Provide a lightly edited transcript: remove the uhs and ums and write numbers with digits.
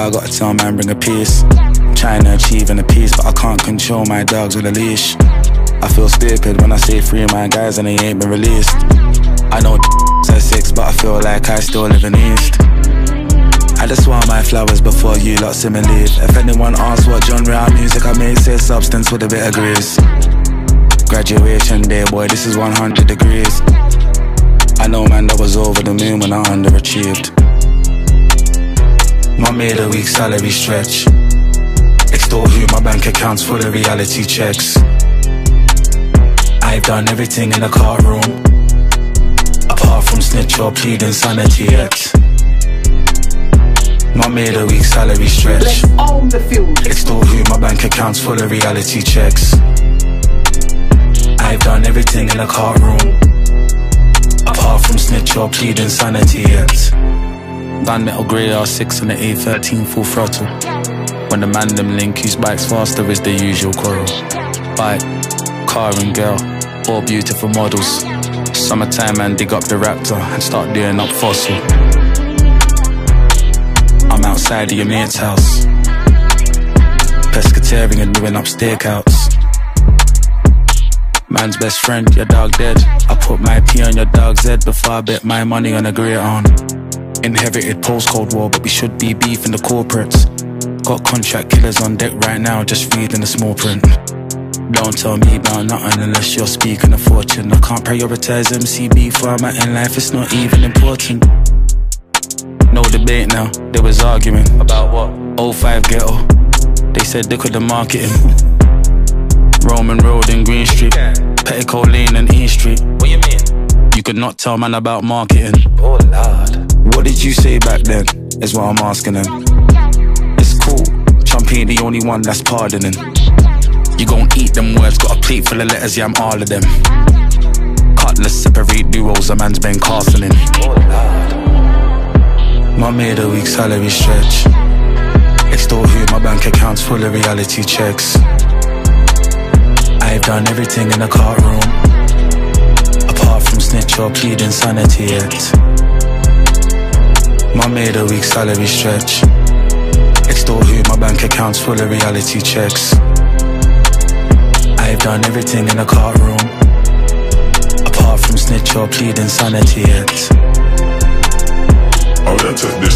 why I gotta tell man bring a piece. I'm trying to achieve in a piece, but I can't control my dogs with a leash. I feel stupid when I say free my guys and they ain't been released. I know says 6, but I feel like I still live in East. I just want my flowers before you lot see me leave. If anyone asks what genre of music I make, say substance with a bit of grease. Graduation day, boy, this is 100 degrees. I know man that was over the moon when I underachieved. My made a week salary stretch. Extort who, my bank account's full of reality checks. I've done everything in the courtroom, apart from snitch or plead insanity yet. My made a week salary stretch. Let's own the field. Extort who, my bank account's full of reality checks. I've done everything in the courtroom, apart from snitch or plead insanity yet. Van metal grey R6 and the A13 full throttle. When the man them link, whose bike's faster is the usual quarrel. Bike, car and girl, all beautiful models. Summertime and dig up the Raptor and start doing up Fossil. I'm outside of your mate's house, pescatarian and doing up stakeouts. Man's best friend, your dog dead. I put my P on your dog's head before I bet my money on a grey on. Inherited post-Cold War, but we should be beefing the corporates. Got contract killers on deck right now, just reading the small print. Don't tell me about nothing unless you're speaking of fortune. I can't prioritize MCB format in life, it's not even important. No debate now, they was arguing about what? 05 ghetto. They said they couldn't market him. Roman Road and Green Street, Petticoat Lane and E Street. What you mean? You could not tell man about marketing. Oh lord. What did you say back then, is what I'm asking them. It's cool, Trump ain't the only one that's pardoning. You gon' eat them words, got a plate full of letters, yeah I'm all of them. Cutlass separate duos, a man's been casting in. Oh lord. My made a week salary stretch. Extort who, my bank account's full of reality checks. I've done everything in the courtroom, apart from snitch or plead insanity yet. My made a week salary stretch. Extort who, my bank account's full of reality checks. I've done everything in the courtroom, apart from snitch or plead insanity yet. I'll then take this